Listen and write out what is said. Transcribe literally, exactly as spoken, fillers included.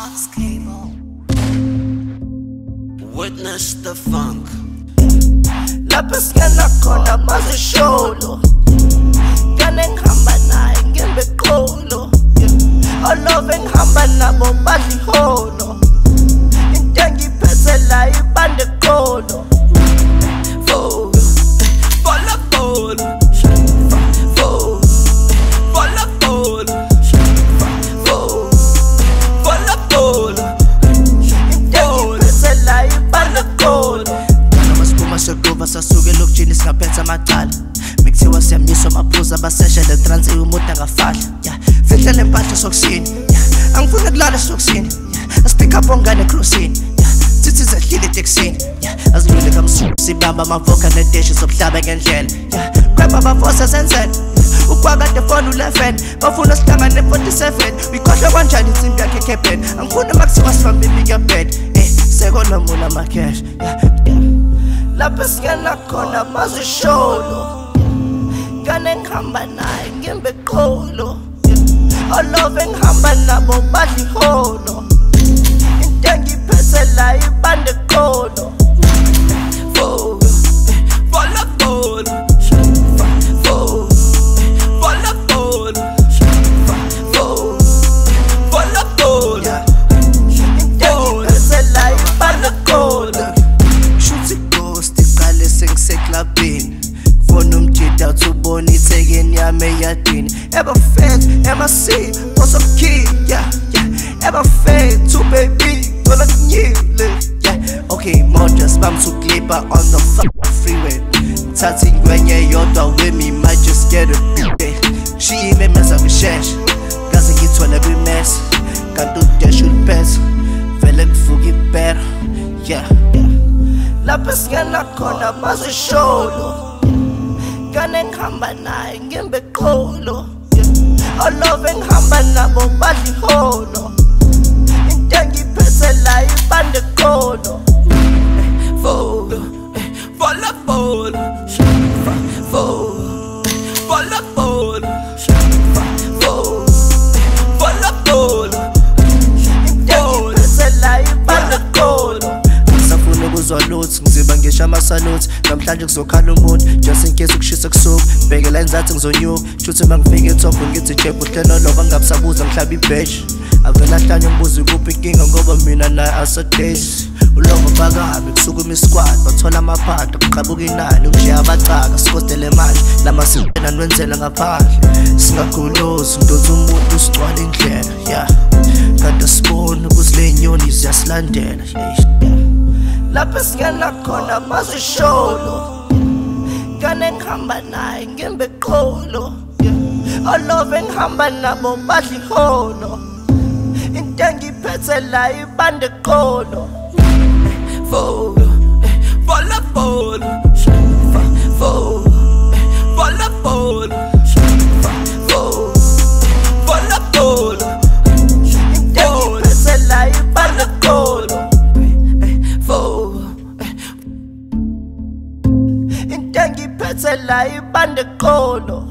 Fox Cable. Witness the funk. Lapha singena khona mazisholo Ngane ngihamba naye ngembeqolo Olove ngihamba nabo badliholo Into engiphethe la ibande qolo Fo Vola ball Fo Vola ball Fo Vola ball Into engiphethe la ibande qolo Sekuva sasuke lokujini singaphetha amacala Mikuthiwa siyamiswa amaphuzu basesha le trans umuntu angafahla yeah. Fihle lempahla sokusini yeah. Angifuni kulala esokusini yeah. Asipika bongane ecrossini yeah. Thithi zehlile etekisini yeah. Azilule kamsuku sibamba amavoka nedeshi sobuhlaba ngendlela yeah. Grab abavosa senzela yeah. Ukwakade phone ulefeni bafuna sihlangane forty-seven Uyikhohlwe kanjani insimbi yakhe ekhepeni Angifuni makuthiwa sifambe imika bed eh. Sekona mula amacash yeah. yeah. Lapha singena khona mazisholo Ngane ngihamba naye ngembeqolo Olove ngihamba nabo badliholo Into engiphethe la ibande qolo Fo Vola ball Fo Vola ball Fo Vola ball Into engiphethe la ibande qolo Seklabini Fona umjida uthubona ithekeni yami eyadini Ever fed, ever see, what's up kid, yeah, yeah Ever fed, to baby, dola nyile, yeah Okay, modest, bam to clipper on the fucking freeway Tati ngwenye yodwa with me, might just get a bit She ime meza vishesh, gaza ngithwala every mess Kanti udesh uliphetha, vele kuvuka ipera, yeah, yeah Lapha singena khona mazisholo Ngane ngihamba naye ngembeqolo Olove ngihamba nabo badliholo Into engiphethe la ibande qolo Fo Vola ball Fo Vola ball Fo Vola ball Into engiphethe la ibande qolo Kuzwa lutho ngiziba ngisha amasaluthi namhlanje kuzokhala umuntu just in case ukushisa kusuku bhekela enzathi ngizonyuka shuthi mangifika etop ngithi check uhlelo loba ngabusabuza ngihlaba ibheji avela hlanye ngibuza kuphi inkinga ngoba mina naye asadesi ulovo bakahambi kusukuma isquad bathola amaphanda kuqhabuka inani nje abacaka sikostele manje lamasina nwenzela ngaphandle singakhuluzi ndonza umuntu usigcwala indlela yeah kanti sibona ukuthi le nyoni ziyasilandela Lapha singena khona mazisholo Ngane ngihamba naye ngembeqolo Olove ngihamba nabo badliholo Into engiphethe la ibande qolo Fo Vola ball Fo Vola ball Fo Vola ball Into engiphethe la ibande qolo Into engiphethe la ibande qolo